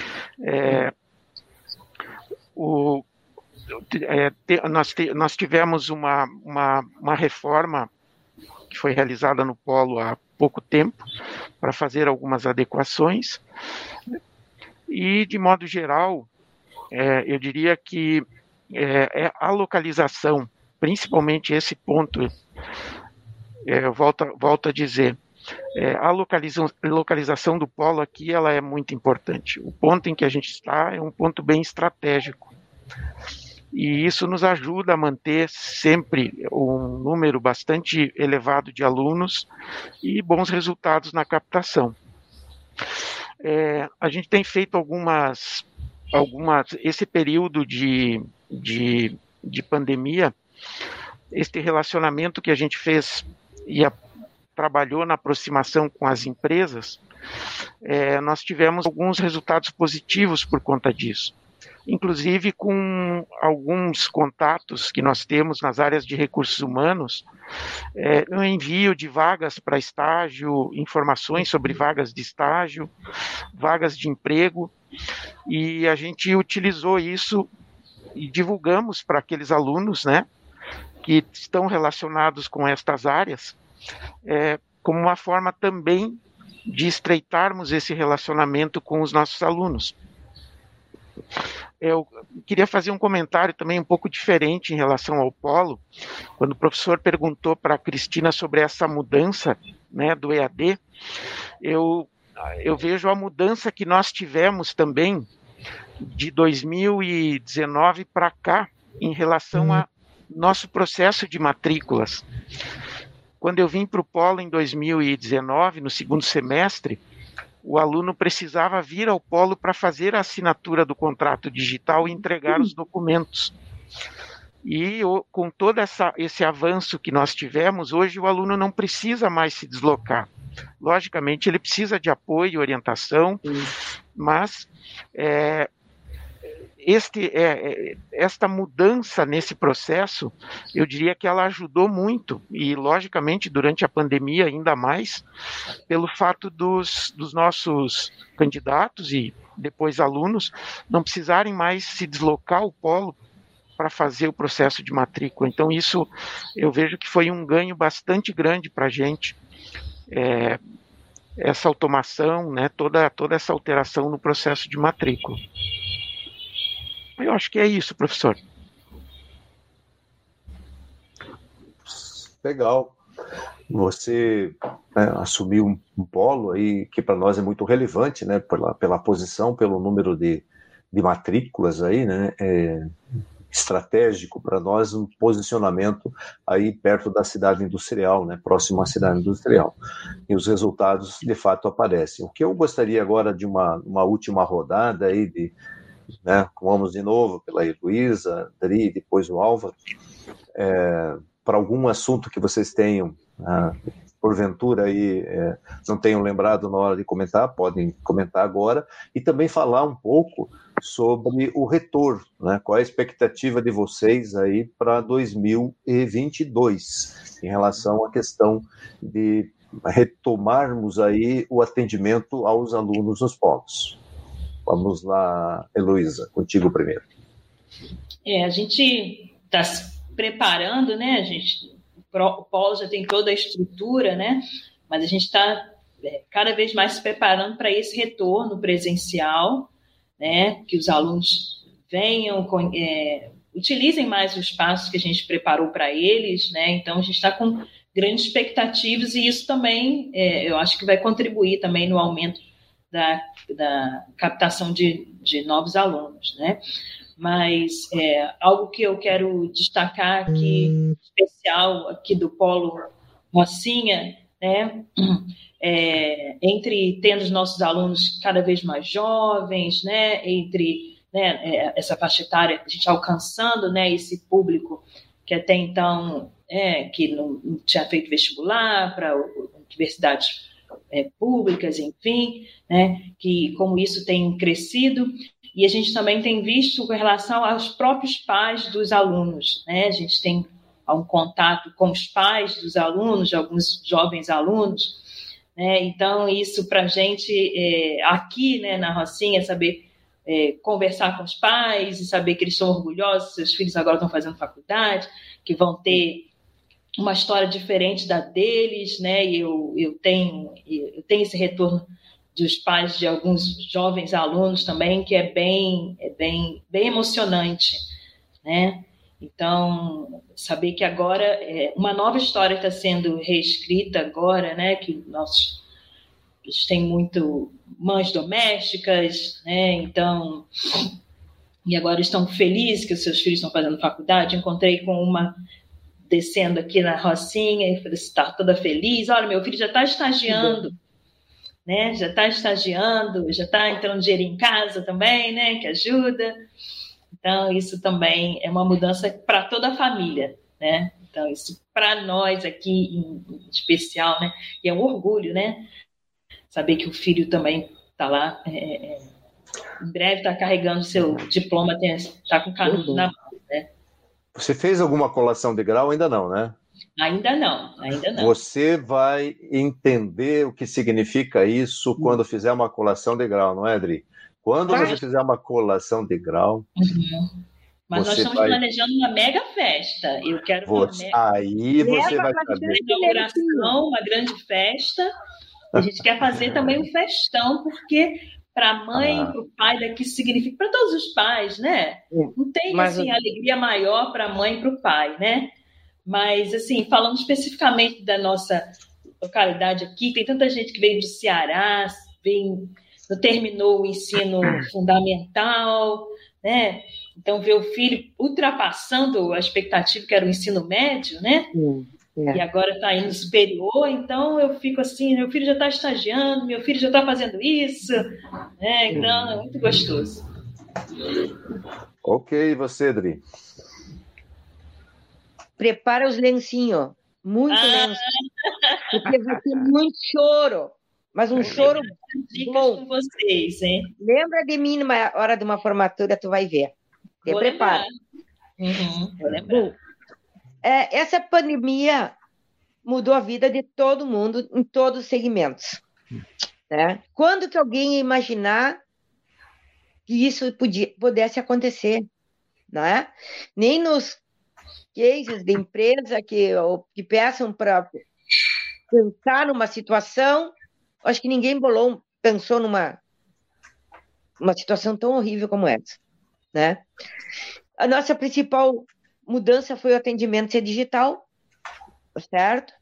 Nós tivemos uma reforma que foi realizada no polo há pouco tempo, para fazer algumas adequações. E, de modo geral, eu diria que a localização, principalmente esse ponto, eu volto a dizer, a localização do polo aqui ela é muito importante. O ponto em que a gente está é um ponto bem estratégico. E isso nos ajuda a manter sempre um número bastante elevado de alunos e bons resultados na captação. A gente tem feito algumas esse período de pandemia, este relacionamento que a gente fez e trabalhou na aproximação com as empresas, nós tivemos alguns resultados positivos por conta disso. Inclusive com alguns contatos que nós temos nas áreas de recursos humanos, no envio de vagas para estágio, informações sobre vagas de estágio, vagas de emprego, e a gente utilizou isso e divulgamos para aqueles alunos, né, que estão relacionados com estas áreas, como uma forma também de estreitarmos esse relacionamento com os nossos alunos. Eu queria fazer um comentário também um pouco diferente em relação ao polo. Quando o professor perguntou para a Cristina sobre essa mudança, né, do EAD, eu vejo a mudança que nós tivemos também de 2019 para cá em relação a nosso processo de matrículas. Quando eu vim para o polo em 2019, no segundo semestre, o aluno precisava vir ao polo para fazer a assinatura do contrato digital e entregar os documentos. E com todo esse avanço que nós tivemos, hoje o aluno não precisa mais se deslocar. Logicamente, ele precisa de apoio e orientação, mas esta mudança nesse processo, eu diria que ela ajudou muito, e logicamente durante a pandemia ainda mais, pelo fato dos nossos candidatos e depois alunos não precisarem mais se deslocar ao polo para fazer o processo de matrícula. Então isso eu vejo que foi um ganho bastante grande para a gente, essa automação, né, toda essa alteração no processo de matrícula. Eu acho que é isso, professor. Legal. Você assumiu um polo aí que para nós é muito relevante, né, pela posição, pelo número de matrículas aí, né, estratégico para nós, um posicionamento aí perto da cidade industrial, né, próximo à cidade industrial. E os resultados de fato aparecem. O que eu gostaria agora de uma última rodada aí né, vamos de novo pela Heloísa, Dri, depois o Álvaro, para algum assunto que vocês tenham, porventura aí, não tenham lembrado na hora de comentar, podem comentar agora, e também falar um pouco sobre o retorno, né, qual é a expectativa de vocês aí para 2022, em relação à questão de retomarmos aí o atendimento aos alunos nos polos. Vamos lá, Heloísa, contigo primeiro. A gente está se preparando, né? O polo já tem toda a estrutura, né? Mas a gente está cada vez mais se preparando para esse retorno presencial, né? Que os alunos venham, utilizem mais os espaços que a gente preparou para eles, né? Então a gente está com grandes expectativas e isso também, eu acho que vai contribuir também no aumento da captação de novos alunos, né? Mas algo que eu quero destacar aqui, especial aqui do Polo Rocinha, né? Entre tendo os nossos alunos cada vez mais jovens, né? Entre essa faixa etária, a gente alcançando, né, esse público que até então que não tinha feito vestibular para universidades públicas, enfim, né, que como isso tem crescido, e a gente também tem visto com relação aos próprios pais dos alunos, né, a gente tem um contato com os pais dos alunos, de alguns jovens alunos, né, então isso para a gente aqui, né, na Rocinha, saber conversar com os pais e saber que eles são orgulhosos, seus filhos agora estão fazendo faculdade, que vão ter uma história diferente da deles, né? E eu tenho esse retorno dos pais de alguns jovens alunos também, que é bem emocionante, né? Então, saber que agora uma nova história está sendo reescrita agora, né? Que eles têm muito mães domésticas, né? Então, e agora estão felizes que os seus filhos estão fazendo faculdade. Encontrei com uma descendo aqui na Rocinha e falei, está toda feliz. Olha, meu filho já está estagiando, né? Já está estagiando, já está entrando dinheiro em casa também, né? Que ajuda. Então, isso também é uma mudança para toda a família, né? Então, isso para nós aqui em especial, né? E é um orgulho, né? Saber que o filho também está lá, em breve está carregando seu diploma, está com o canudo na mão, né? Você fez alguma colação de grau? Ainda não, né? Ainda não. Você vai entender o que significa isso quando fizer uma colação de grau, não é, Adri? Quando você fizer uma colação de grau... Mas nós estamos planejando uma mega festa. Eu quero Aí você vai saber. Uma inauguração, uma grande festa. A gente quer fazer também um festão, porque para a mãe, para o pai daqui significa, para todos os pais, né? Não tem assim, alegria maior para a mãe e para o pai, né? Mas, assim, falando especificamente da nossa localidade aqui, tem tanta gente que veio do Ceará, terminou o ensino fundamental, né? Então, ver o filho ultrapassando a expectativa que era o ensino médio, né? E agora está indo superior, então eu fico assim, meu filho já está estagiando, meu filho já está fazendo isso, né? Então é muito gostoso. Ok, você, Adri? Prepara os lencinhos, muito lenço, porque vai ter muito choro, mas um choro bom. Com vocês, hein? Lembra de mim numa hora de uma formatura, tu vai ver. Te prepara. Vou lembrar. Essa pandemia mudou a vida de todo mundo em todos os segmentos, né? Quando que alguém ia imaginar que isso pudesse acontecer, né? Nem nos cases de empresa que peçam para pensar numa situação, acho que ninguém pensou numa situação tão horrível como essa, né? A nossa principal mudança foi o atendimento ser digital, certo?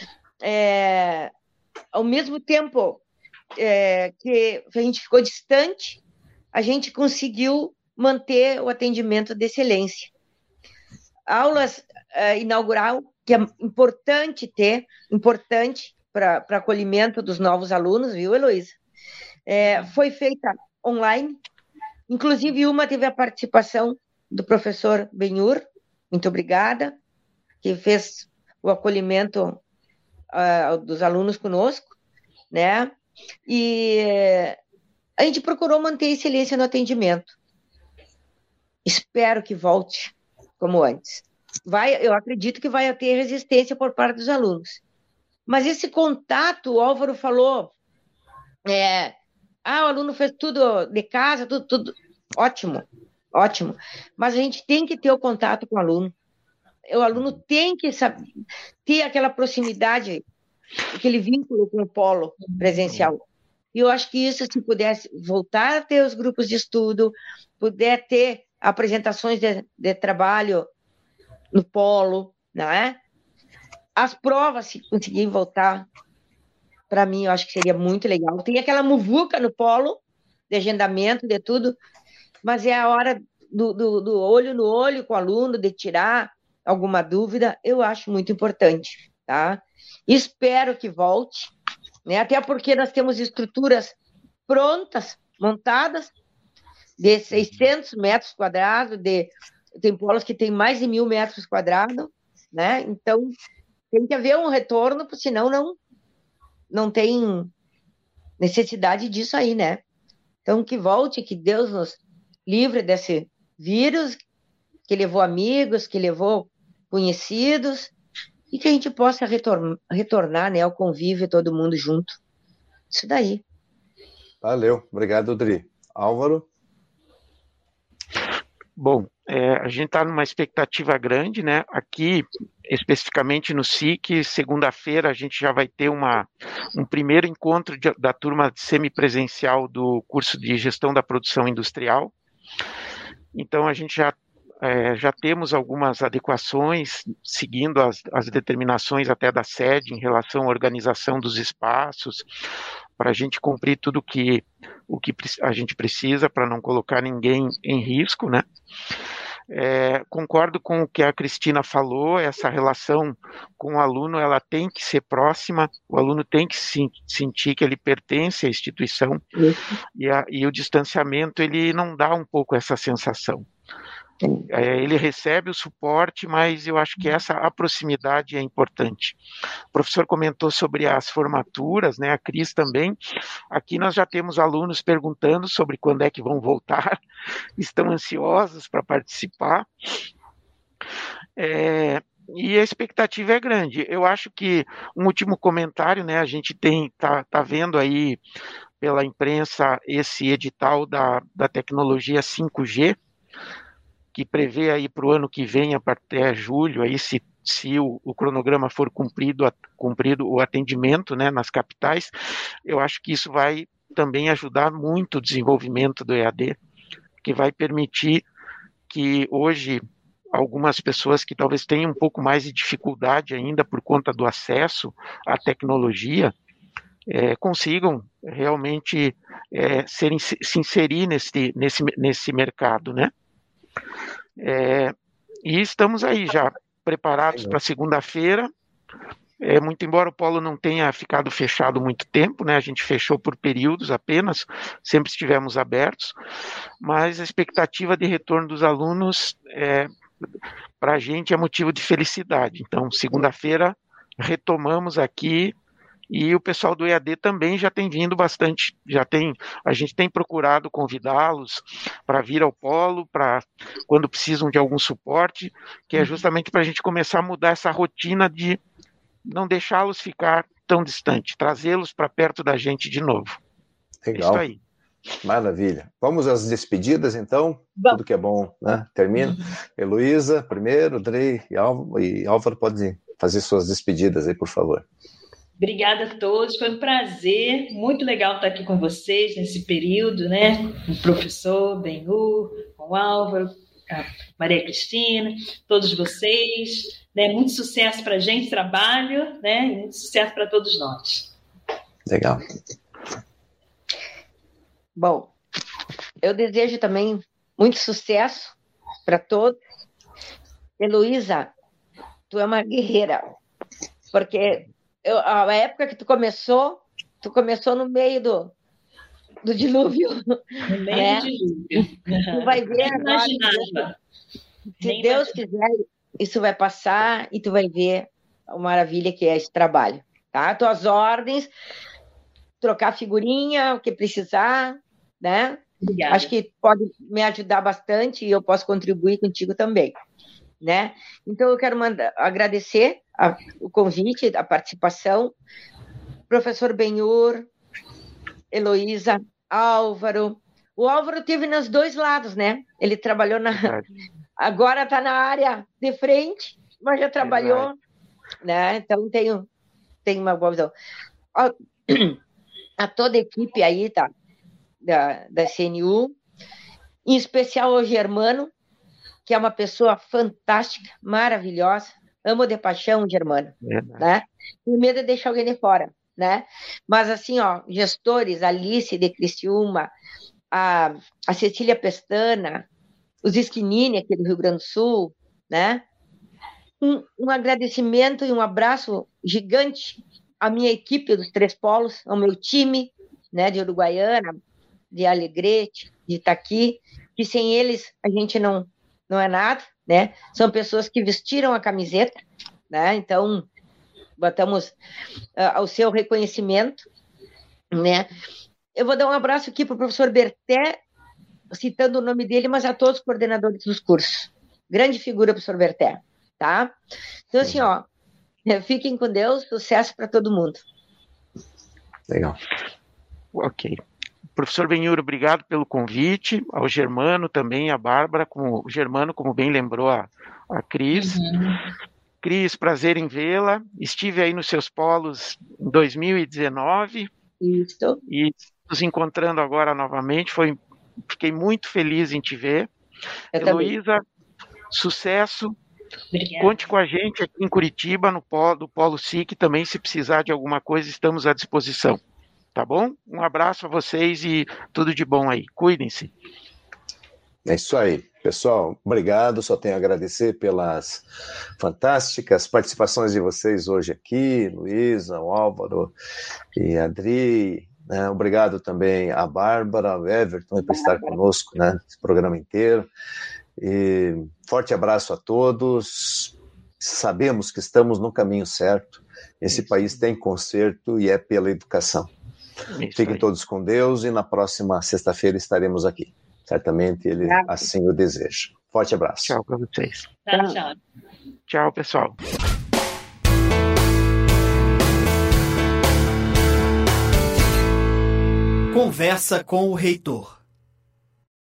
Ao mesmo tempo que a gente ficou distante, a gente conseguiu manter o atendimento de excelência. Aulas inaugural, que é importante para acolhimento dos novos alunos, viu, Heloísa? Foi feita online, inclusive uma teve a participação do professor Benhur, muito obrigada, que fez o acolhimento dos alunos conosco, né? E a gente procurou manter a excelência no atendimento. Espero que volte como antes. Eu acredito que vai ter resistência por parte dos alunos. Mas esse contato, o Álvaro falou, o aluno fez tudo de casa, tudo ótimo. Mas a gente tem que ter o contato com o aluno. O aluno tem que ter aquela proximidade, aquele vínculo com o polo presencial. E eu acho que isso, se pudesse voltar a ter os grupos de estudo, puder ter apresentações de trabalho no polo, não é? As provas, se conseguirem voltar, para mim, eu acho que seria muito legal. Tem aquela muvuca no polo, de agendamento, de tudo, mas é a hora do olho no olho com o aluno, de tirar alguma dúvida, eu acho muito importante, tá? Espero que volte, né? Até porque nós temos estruturas prontas, montadas, de 600 metros quadrados, tem polos que tem mais de 1.000 metros quadrados, né? Então, tem que haver um retorno, porque senão não tem necessidade disso aí, né? Então, que volte, que Deus nos livre desse vírus, que levou amigos, que levou conhecidos, e que a gente possa retornar, né, ao convívio, todo mundo junto. Isso daí. Valeu. Obrigado, Adri. Álvaro? Bom, a gente está numa expectativa grande, né? Aqui especificamente no SIC, segunda-feira a gente já vai ter um primeiro encontro da turma semipresencial do curso de Gestão da Produção Industrial. Então, a gente já temos algumas adequações, seguindo as determinações até da sede em relação à organização dos espaços, para a gente cumprir tudo o que a gente precisa para não colocar ninguém em risco, né? Concordo com o que a Cristina falou, essa relação com o aluno, ela tem que ser próxima, o aluno tem que sentir que ele pertence à instituição, e o distanciamento, ele não dá um pouco essa sensação. Ele recebe o suporte, mas eu acho que a proximidade é importante. O professor comentou sobre as formaturas, né? A Cris também. Aqui nós já temos alunos perguntando sobre quando é que vão voltar, estão ansiosos para participar. E a expectativa é grande. Eu acho que um último comentário, né? A gente tá vendo aí pela imprensa esse edital da tecnologia 5G, que prevê aí para o ano que vem, até julho, aí se o cronograma for cumprido o atendimento, né, nas capitais, eu acho que isso vai também ajudar muito o desenvolvimento do EAD, que vai permitir que hoje algumas pessoas que talvez tenham um pouco mais de dificuldade ainda por conta do acesso à tecnologia, consigam realmente se inserir nesse mercado, né? E estamos aí já preparados para segunda-feira. Muito embora o polo não tenha ficado fechado muito tempo, né? A gente fechou por períodos apenas, sempre estivemos abertos, mas a expectativa de retorno dos alunos para a gente é motivo de felicidade. Então, segunda-feira retomamos aqui. E o pessoal do EAD também já tem vindo bastante, a gente tem procurado convidá-los para vir ao polo, quando precisam de algum suporte, que é justamente para a gente começar a mudar essa rotina de não deixá-los ficar tão distante, trazê-los para perto da gente de novo. Legal. É isso aí. Maravilha. Vamos às despedidas, então? Tudo que é bom, né? Termina. Heloísa, primeiro, Drey e Álvaro podem fazer suas despedidas aí, por favor. Obrigada a todos, foi um prazer, muito legal estar aqui com vocês nesse período, né? Com o professor Benhur, com o Álvaro, a Maria Cristina, todos vocês, né? Muito sucesso para a gente, trabalho, né? E muito sucesso para todos nós. Legal. Bom, eu desejo também muito sucesso para todos. Heloísa, tu é uma guerreira, porque a época que tu começou no meio do dilúvio. No meio do dilúvio. Tu vai ver agora. Se Deus quiser, isso vai passar e tu vai ver a maravilha que é esse trabalho. Tá? Tuas ordens, trocar figurinha, o que precisar, né? Obrigada. Acho que pode me ajudar bastante e eu posso contribuir contigo também. Né? Então, eu quero agradecer o convite, a participação, professor Benhur, Heloísa, Álvaro. O Álvaro esteve nos dois lados, né? Ele trabalhou agora está na área de frente, mas já trabalhou, né? Então, tem uma boa visão. A toda a equipe aí da CNU, em especial ao Germano, que é uma pessoa fantástica, maravilhosa, amo de paixão o Germano, né? O medo é deixar alguém de fora, né? Mas assim, gestores, Alice de Criciúma, a Cecília Pestana, os Esquinini aqui do Rio Grande do Sul, né? Um agradecimento e um abraço gigante à minha equipe dos Três Polos, ao meu time, né, de Uruguaiana, de Alegrete, de Itaqui, que sem eles a gente não é nada, né? São pessoas que vestiram a camiseta, né? Então, botamos ao seu reconhecimento, né? Eu vou dar um abraço aqui para o professor Berté, citando o nome dele, mas a todos os coordenadores dos cursos. Grande figura, professor Berté, tá? Então, assim, fiquem com Deus, sucesso para todo mundo. Legal. Ok. Professor Benhur, obrigado pelo convite, ao Germano também, a Bárbara, o Germano, como bem lembrou a Cris. Cris, prazer em vê-la. Estive aí nos seus polos em 2019. Isso. E nos encontrando agora novamente. Fiquei muito feliz em te ver. Heloísa, sucesso. Obrigada. Conte com a gente aqui em Curitiba, do Polo SIC, também, se precisar de alguma coisa, estamos à disposição. Tá bom? Um abraço a vocês e tudo de bom aí. Cuidem-se. É isso aí. Pessoal, obrigado. Só tenho a agradecer pelas fantásticas participações de vocês hoje aqui, Luísa, o Álvaro e a Adri. Né? Obrigado também a Bárbara, ao Everton, por estar conosco, né, esse programa inteiro. E forte abraço a todos. Sabemos que estamos no caminho certo. Esse país tem conserto e é pela educação. Fiquem todos com Deus e na próxima sexta-feira estaremos aqui. Certamente ele assim o deseja. Forte abraço. Tchau para vocês. Tchau. Tchau, pessoal. Conversa com o reitor.